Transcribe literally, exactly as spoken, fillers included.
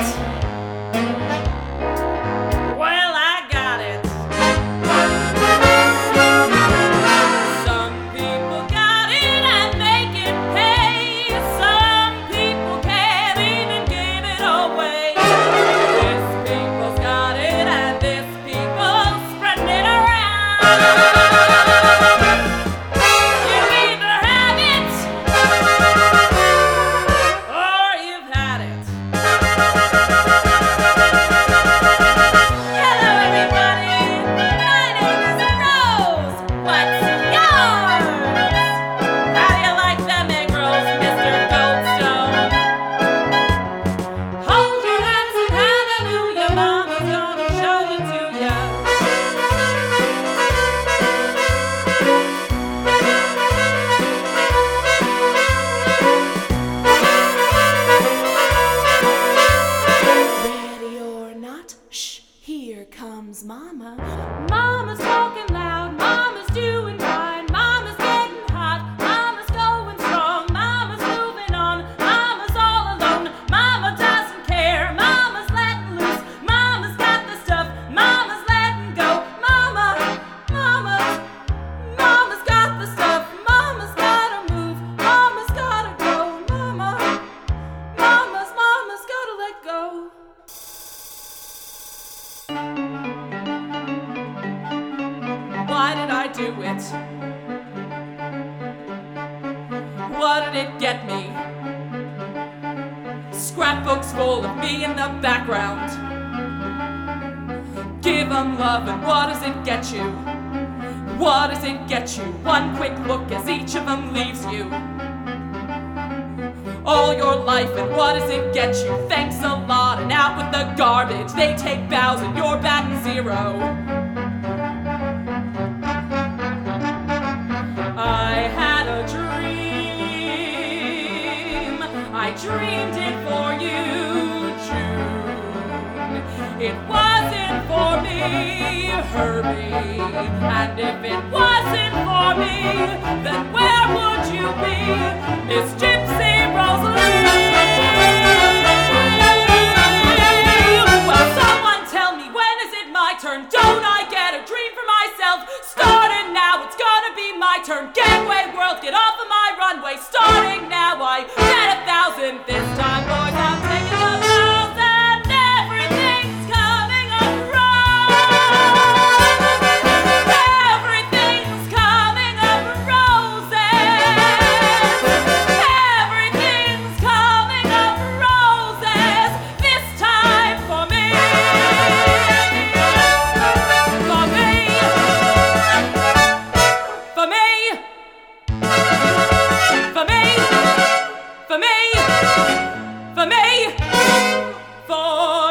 Well, I got it. Some people got it and they can pay. Some people can't even give it away. This people's got it and this people's spreading it around. You either have it or you've had it. Hello, everybody. My name is Rose. What's yours? How do you like them egg rolls, Mister Goldstone? Hold your hands and hallelujah, Mama's gonna show it to ya. Ready or not, shh, here comes Mama. Mama's talking loud, Mama's doing fine, Mama's getting hot, Mama's going strong, Mama's moving on, Mama's all alone, Mama doesn't care, Mama's letting loose, Mama's got the stuff, Mama's letting go, Mama, Mama, Mama's got the stuff, Mama's gotta move, Mama's gotta go, Mama, Mama's, Mama's gotta let go. Why did I do it? What did it get me? Scrapbooks full of me in the background. Give 'em love and what does it get you? What does it get you? One quick look as each of them leaves you. All your life and what does it get you? Thanks a lot and out with the garbage. They take bows and you're batting zero. I had a dream. I dreamed it for you, June. It wasn't for me, Herbie. And if it wasn't for me, then where would you be, Miss Gypsy Rosalie? Well, someone tell me, when is it my turn? Don't I get a dream for myself? Starting now, it's gonna be my turn. Getaway world, get off of my runway. Starting now, I bet a thousand. This time, boys, I'm taking the vows and everything's coming up wrong. Everything's coming up roses. Everything's coming up roses. This time for me. For me. For me. For me, for me, for me, for